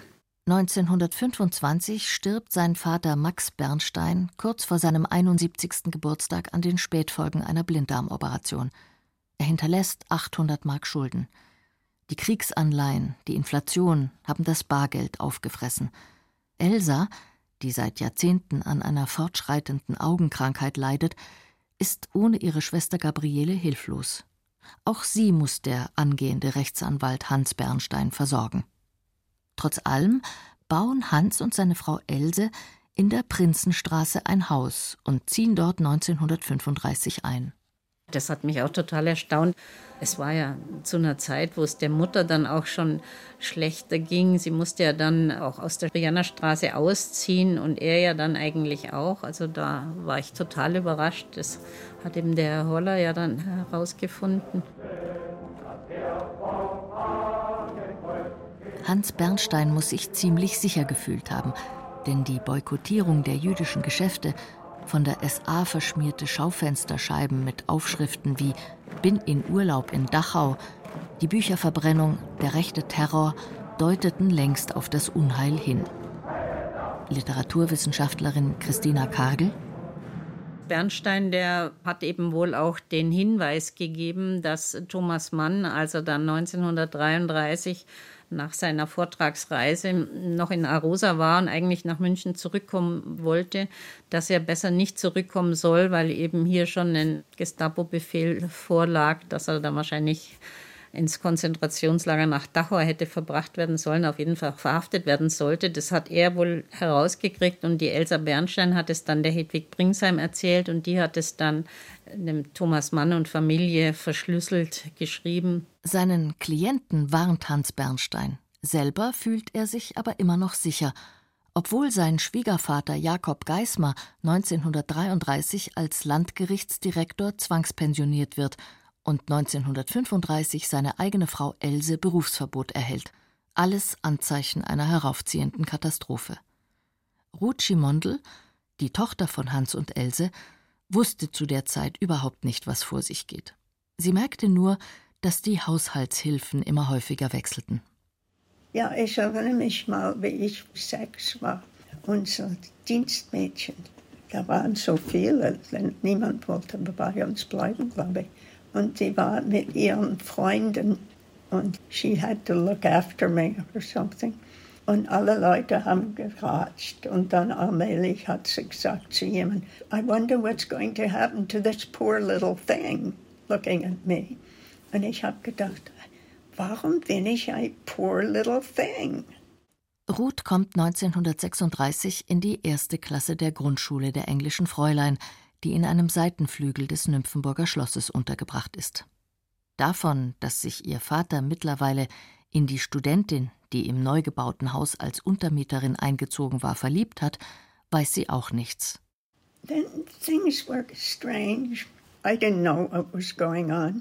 1925 stirbt sein Vater Max Bernstein kurz vor seinem 71. Geburtstag an den Spätfolgen einer Blinddarmoperation. Er hinterlässt 800 Mark Schulden. Die Kriegsanleihen, die Inflation haben das Bargeld aufgefressen. Elsa, die seit Jahrzehnten an einer fortschreitenden Augenkrankheit leidet, ist ohne ihre Schwester Gabriele hilflos. Auch sie muss der angehende Rechtsanwalt Hans Bernstein versorgen. Trotz allem bauen Hans und seine Frau Else in der Prinzenstraße ein Haus und ziehen dort 1935 ein. Das hat mich auch total erstaunt. Es war ja zu einer Zeit, wo es der Mutter dann auch schon schlechter ging. Sie musste ja dann auch aus der Briannerstraße ausziehen und er ja dann eigentlich auch. Also da war ich total überrascht. Das hat eben der Herr Holler ja dann herausgefunden. Hans Bernstein muss sich ziemlich sicher gefühlt haben, denn die Boykottierung der jüdischen Geschäfte, von der SA verschmierte Schaufensterscheiben mit Aufschriften wie »Bin in Urlaub in Dachau«, die Bücherverbrennung, der rechte Terror deuteten längst auf das Unheil hin. Literaturwissenschaftlerin Christina Kargel: Bernstein, der hat eben wohl auch den Hinweis gegeben, dass Thomas Mann, als er dann 1933 nach seiner Vortragsreise noch in Arosa war und eigentlich nach München zurückkommen wollte, dass er besser nicht zurückkommen soll, weil eben hier schon ein Gestapo-Befehl vorlag, dass er dann wahrscheinlich ins Konzentrationslager nach Dachau hätte verbracht werden sollen, auf jeden Fall verhaftet werden sollte. Das hat er wohl herausgekriegt und die Elsa Bernstein hat es dann der Hedwig Bringsheim erzählt und die hat es dann dem Thomas Mann und Familie verschlüsselt geschrieben. Seinen Klienten warnt Hans Bernstein. Selber fühlt er sich aber immer noch sicher, obwohl sein Schwiegervater Jakob Geismar 1933 als Landgerichtsdirektor zwangspensioniert wird und 1935 seine eigene Frau Else Berufsverbot erhält. Alles Anzeichen einer heraufziehenden Katastrophe. Ruth Schimondl, die Tochter von Hans und Else, wusste zu der Zeit überhaupt nicht, was vor sich geht. Sie merkte nur, dass die Haushaltshilfen immer häufiger wechselten. Ja, ich erinnere mich mal, wie ich 6 war. Unser Dienstmädchen, da waren so viele, denn niemand wollte bei uns bleiben, glaube ich. Und sie war mit ihren Freunden und she had to look after me or something. Und alle Leute haben geratscht und dann allmählich hat sie gesagt zu jemandem, I wonder what's going to happen to this poor little thing, looking at me. Und ich habe gedacht, warum bin ich ein poor little thing? Ruth kommt 1936 in die 1. Klasse der Grundschule der englischen Fräulein, die in einem Seitenflügel des Nymphenburger Schlosses untergebracht ist. Davon, dass sich ihr Vater mittlerweile in die Studentin, die im neu gebauten Haus als Untermieterin eingezogen war, verliebt hat, weiß sie auch nichts. Then things were strange. I didn't know what was going on.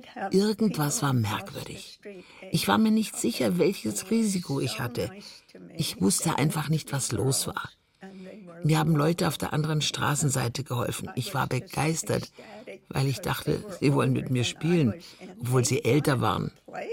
Irgendwas war merkwürdig. Ich war mir nicht sicher, welches Risiko ich hatte. Ich wusste einfach nicht, was los war. Mir haben Leute auf der anderen Straßenseite geholfen. Ich war begeistert, weil ich dachte, sie wollen mit mir spielen, obwohl sie älter waren.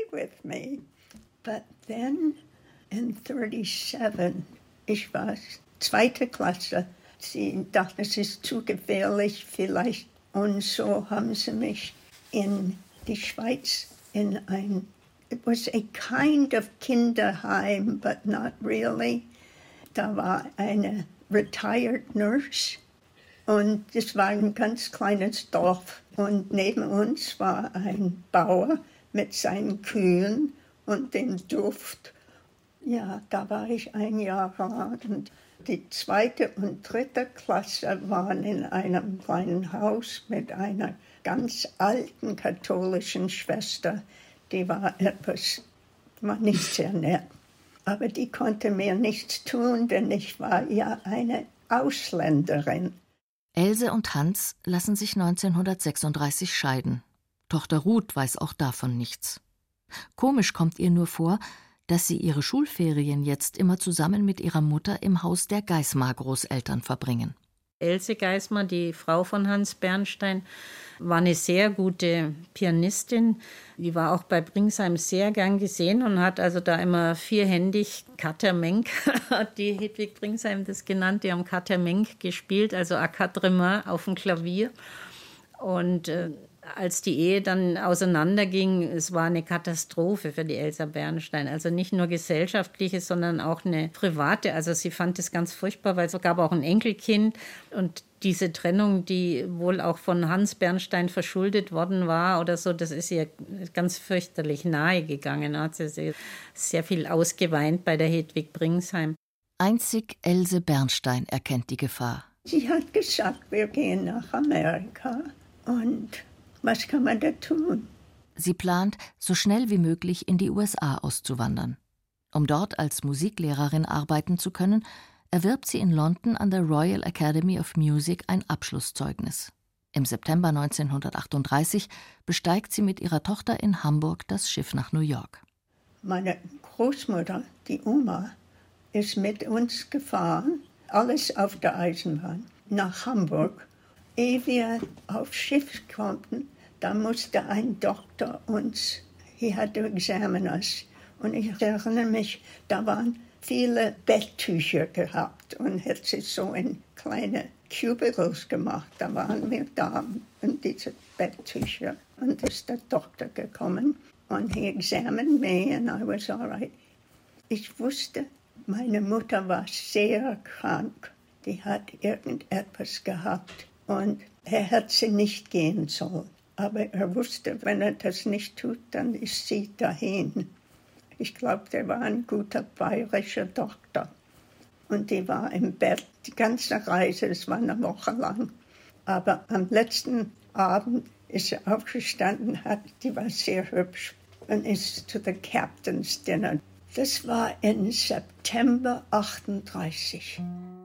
But then in 37, ich war 2. Klasse. Sie dachten, es ist zu gefährlich vielleicht. Und so haben sie mich in die Schweiz in ein, it was a kind of Kinderheim, but not really. Da war eine retired nurse und es war ein ganz kleines Dorf. Und neben uns war ein Bauer mit seinen Kühen und dem Duft. Ja, da war ich 1 Jahr alt und die 2. und 3. Klasse waren in einem kleinen Haus mit einer ganz alten katholischen Schwester. Die war nicht sehr nett. Aber die konnte mir nichts tun, denn ich war ja eine Ausländerin. Else und Hans lassen sich 1936 scheiden. Tochter Ruth weiß auch davon nichts. Komisch kommt ihr nur vor, dass sie ihre Schulferien jetzt immer zusammen mit ihrer Mutter im Haus der Geismar-Großeltern verbringen. Else Geismar, die Frau von Hans Bernstein, war eine sehr gute Pianistin. Die war auch bei Bringsheim sehr gern gesehen und hat also da immer vierhändig Katermenk, hat die Hedwig Bringsheim das genannt, die haben Katermenk gespielt, also à quatre mains auf dem Klavier. Und als die Ehe dann auseinanderging, es war eine Katastrophe für die Elsa Bernstein. Also nicht nur gesellschaftliche, sondern auch eine private. Also sie fand es ganz furchtbar, weil es gab auch ein Enkelkind. Und diese Trennung, die wohl auch von Hans Bernstein verschuldet worden war oder so, das ist ihr ganz fürchterlich nahe gegangen. Da hat sie sehr viel ausgeweint bei der Hedwig Bringsheim. Einzig Else Bernstein erkennt die Gefahr. Sie hat gesagt, wir gehen nach Amerika und was kann man da tun? Sie plant, so schnell wie möglich in die USA auszuwandern. Um dort als Musiklehrerin arbeiten zu können, erwirbt sie in London an der Royal Academy of Music ein Abschlusszeugnis. Im September 1938 besteigt sie mit ihrer Tochter in Hamburg das Schiff nach New York. Meine Großmutter, die Oma, ist mit uns gefahren, alles auf der Eisenbahn, nach Hamburg. Ehe wir aufs Schiff konnten, da musste ein Doktor uns, he had to examine us. Und ich erinnere mich, da waren viele Betttücher gehabt und hat sich so in kleine Cubicles gemacht. Da waren wir da und diese Betttücher. Und ist der Doktor gekommen und he examined me and I was all right. Ich wusste, meine Mutter war sehr krank. Die hat irgendetwas gehabt. Und er hat sie nicht gehen sollen. Aber er wusste, wenn er das nicht tut, dann ist sie dahin. Ich glaube, der war ein guter bayerischer Doktor. Und die war im Bett die ganze Reise, es war 1 Woche lang. Aber am letzten Abend ist sie aufgestanden, die war sehr hübsch und ist zu the Captain's Dinner. Das war im September 38.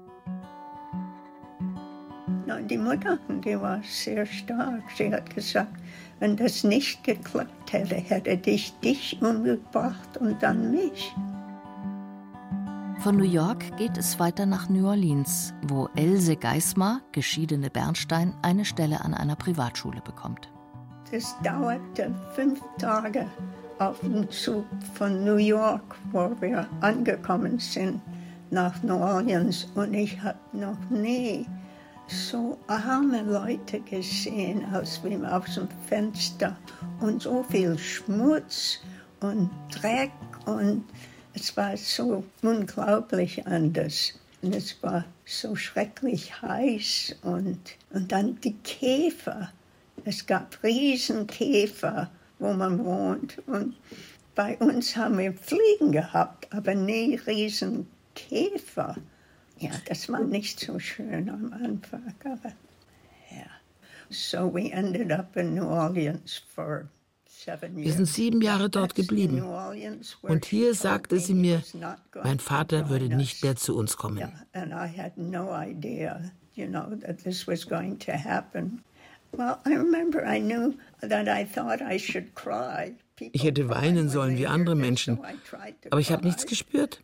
Die Mutter, die war sehr stark. Sie hat gesagt, wenn das nicht geklappt hätte, hätte dich umgebracht und dann mich. Von New York geht es weiter nach New Orleans, wo Else Geismar, geschiedene Bernstein, eine Stelle an einer Privatschule bekommt. Das dauerte 5 Tage auf dem Zug von New York, wo wir angekommen sind, nach New Orleans. Und ich habe noch nie so arme Leute gesehen, aus dem Fenster und so viel Schmutz und Dreck und es war so unglaublich anders. Und es war so schrecklich heiß und dann die Käfer. Es gab Riesenkäfer, wo man wohnt und bei uns haben wir Fliegen gehabt, aber nie Riesenkäfer. Ja, das war nicht so schön am Anfang, aber ja. So we ended up in New Orleans for 7 years. Wir sind 7 Jahre dort geblieben. Und hier sagte sie mir, mein Vater würde nicht mehr zu uns kommen. Yeah, and I had no idea, that this was going to happen. Well, I remember I knew that I thought I should cry, Ich hätte weinen sollen wie andere Menschen, aber ich habe nichts gespürt.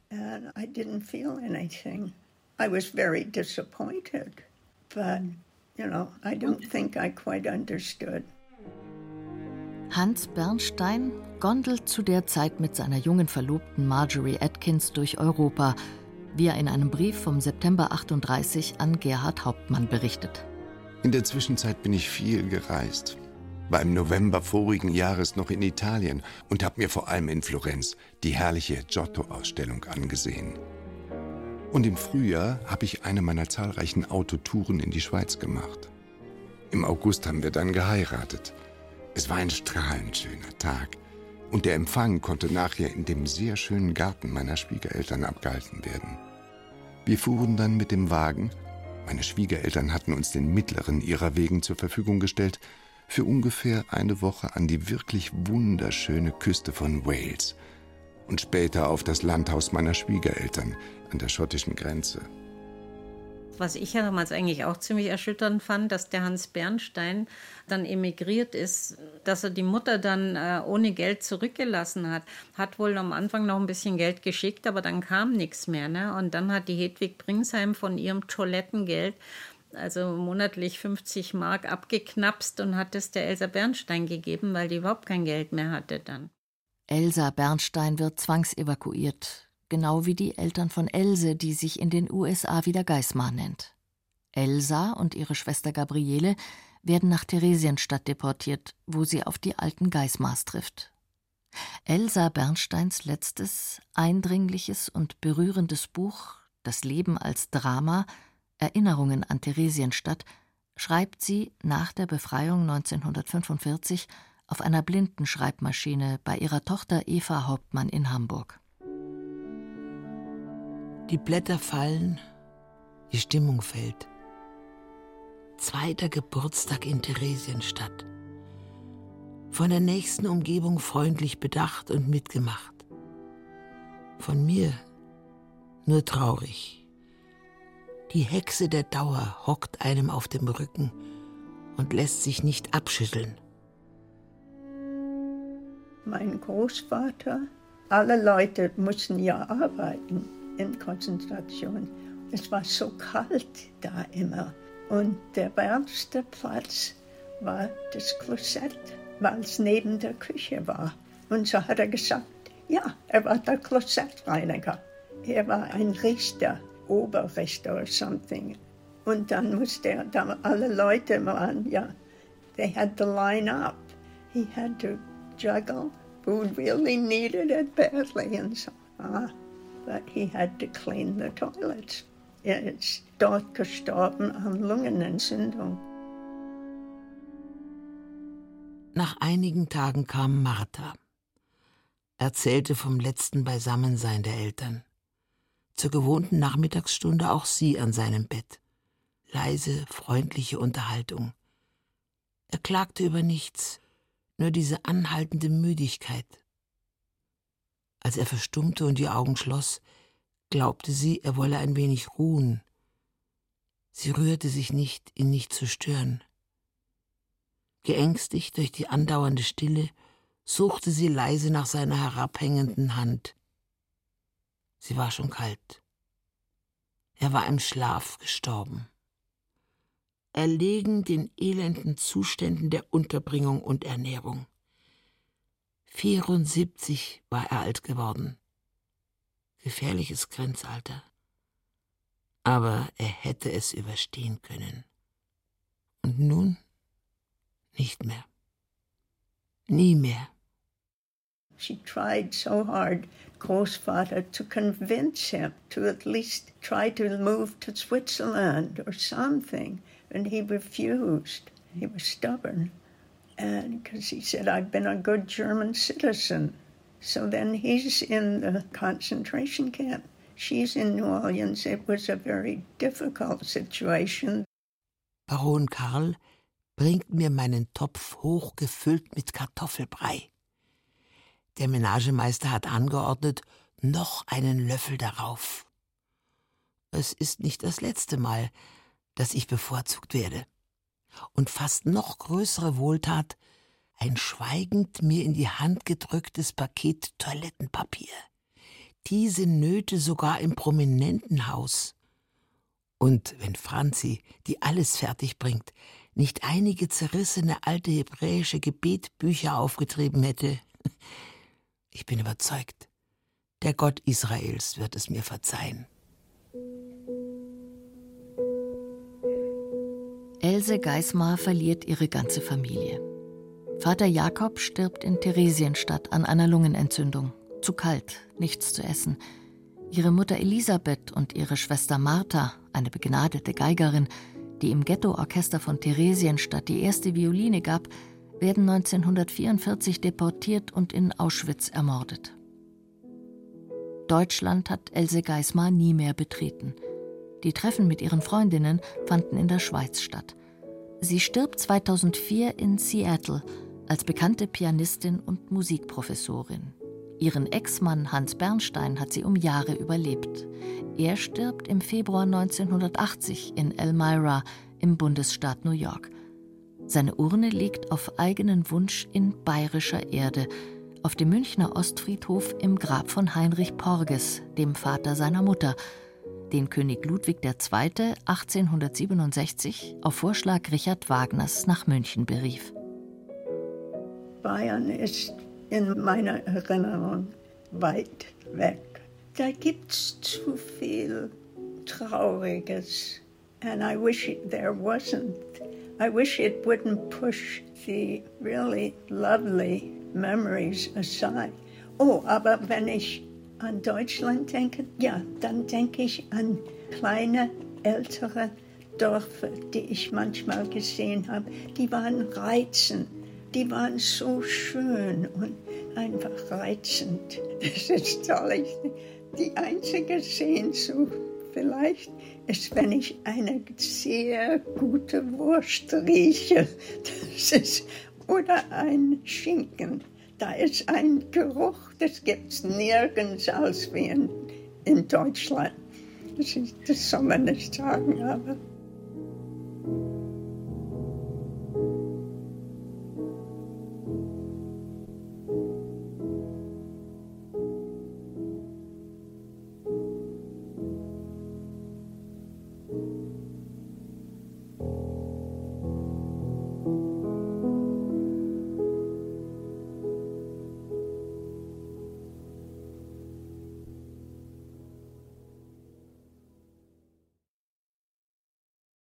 I was very disappointed, but, I don't think I quite understood. Hans Bernstein gondelt zu der Zeit mit seiner jungen Verlobten Marjorie Atkins durch Europa, wie er in einem Brief vom September 38 an Gerhard Hauptmann berichtet. In der Zwischenzeit bin ich viel gereist. War im November vorigen Jahres noch in Italien und habe mir vor allem in Florenz die herrliche Giotto-Ausstellung angesehen. Und im Frühjahr habe ich eine meiner zahlreichen Autotouren in die Schweiz gemacht. Im August haben wir dann geheiratet. Es war ein strahlend schöner Tag. Und der Empfang konnte nachher in dem sehr schönen Garten meiner Schwiegereltern abgehalten werden. Wir fuhren dann mit dem Wagen, meine Schwiegereltern hatten uns den mittleren ihrer Wegen zur Verfügung gestellt, für ungefähr eine Woche an die wirklich wunderschöne Küste von Wales und später auf das Landhaus meiner Schwiegereltern an der schottischen Grenze. Was ich ja damals eigentlich auch ziemlich erschütternd fand, dass der Hans Bernstein dann emigriert ist, dass er die Mutter dann ohne Geld zurückgelassen hat. Hat wohl am Anfang noch ein bisschen Geld geschickt, aber dann kam nichts mehr. Ne? Und dann hat die Hedwig Bringsheim von ihrem Toilettengeld, also monatlich 50 Mark abgeknapst und hat es der Elsa Bernstein gegeben, weil die überhaupt kein Geld mehr hatte dann. Elsa Bernstein wird zwangsevakuiert, genau wie die Eltern von Else, die sich in den USA wieder Geismar nennt. Elsa und ihre Schwester Gabriele werden nach Theresienstadt deportiert, wo sie auf die alten Geismars trifft. Elsa Bernsteins letztes, eindringliches und berührendes Buch, Das Leben als Drama, Erinnerungen an Theresienstadt, schreibt sie nach der Befreiung 1945 auf einer Blindenschreibmaschine bei ihrer Tochter Eva Hauptmann in Hamburg. Die Blätter fallen, die Stimmung fällt. 2. Geburtstag in Theresienstadt. Von der nächsten Umgebung freundlich bedacht und mitgemacht. Von mir nur traurig. Die Hexe der Dauer hockt einem auf dem Rücken und lässt sich nicht abschütteln. Mein Großvater, alle Leute mussten ja arbeiten in Konzentration. Es war so kalt da immer. Und der wärmste Platz war das Klosett, weil es neben der Küche war. Und so hat er gesagt, ja, er war der Klosettreiniger. Er war ein Richter, Oberrichter or something. Und dann musste er, da alle Leute waren, ja, they had to line up. He had to juggle who really needed it badly and so on. But he had to clean the toilets. Er ist dort gestorben an Lungenentzündung. Nach einigen Tagen kam Martha, erzählte vom letzten Beisammensein der Eltern. Zur gewohnten Nachmittagsstunde auch sie an seinem Bett. Leise, freundliche Unterhaltung. Er klagte über nichts, nur diese anhaltende Müdigkeit. Als er verstummte und die Augen schloss, glaubte sie, er wolle ein wenig ruhen. Sie rührte sich nicht, ihn nicht zu stören. Geängstigt durch die andauernde Stille, suchte sie leise nach seiner herabhängenden Hand. Sie war schon kalt. Er war im Schlaf gestorben. Erlegen den elenden Zuständen der Unterbringung und Ernährung. 74 war er alt geworden. Gefährliches Grenzalter. Aber er hätte es überstehen können. Und nun nicht mehr. Nie mehr. She tried so hard, Großvater, to convince him to at least try to move to Switzerland or something, and he refused. He was stubborn, and because he said, I've been a good German citizen. So then he's in the concentration camp. She's in New Orleans. It was a very difficult situation. Baron Karl bringt mir meinen Topf hochgefüllt mit Kartoffelbrei. Der Menagemeister hat angeordnet, noch einen Löffel darauf. Es ist nicht das letzte Mal, dass ich bevorzugt werde. Und fast noch größere Wohltat ein schweigend mir in die Hand gedrücktes Paket Toilettenpapier. Diese Nöte sogar im Prominentenhaus. Und wenn Franzi, die alles fertig bringt, nicht einige zerrissene alte hebräische Gebetbücher aufgetrieben hätte. Ich bin überzeugt, der Gott Israels wird es mir verzeihen. Else Geismar verliert ihre ganze Familie. Vater Jakob stirbt in Theresienstadt an einer Lungenentzündung. Zu kalt, nichts zu essen. Ihre Mutter Elisabeth und ihre Schwester Martha, eine begnadete Geigerin, die im Ghetto-Orchester von Theresienstadt die erste Violine gab, werden 1944 deportiert und in Auschwitz ermordet. Deutschland hat Else Geismar nie mehr betreten. Die Treffen mit ihren Freundinnen fanden in der Schweiz statt. Sie stirbt 2004 in Seattle als bekannte Pianistin und Musikprofessorin. Ihren Ex-Mann Hans Bernstein hat sie um Jahre überlebt. Er stirbt im Februar 1980 in Elmira im Bundesstaat New York. Seine Urne liegt auf eigenen Wunsch in bayerischer Erde, auf dem Münchner Ostfriedhof im Grab von Heinrich Porges, dem Vater seiner Mutter, den König Ludwig II. 1867 auf Vorschlag Richard Wagners nach München berief. Bayern ist in meiner Erinnerung weit weg. Da gibt's zu viel Trauriges. And I wish there wasn't. I wish it wouldn't push the really lovely memories aside. Oh, aber wenn ich an Deutschland denke, ja, dann denke ich an kleine, ältere Dörfer, die ich manchmal gesehen habe. Die waren reizend. Die waren so schön und einfach reizend. Das ist toll. Die einzige Sehnsucht vielleicht ist, wenn ich eine sehr gute Wurst rieche. Oder ein Schinken. Da ist ein Geruch, das gibt es nirgends als wie in Deutschland. Das soll man nicht sagen, aber...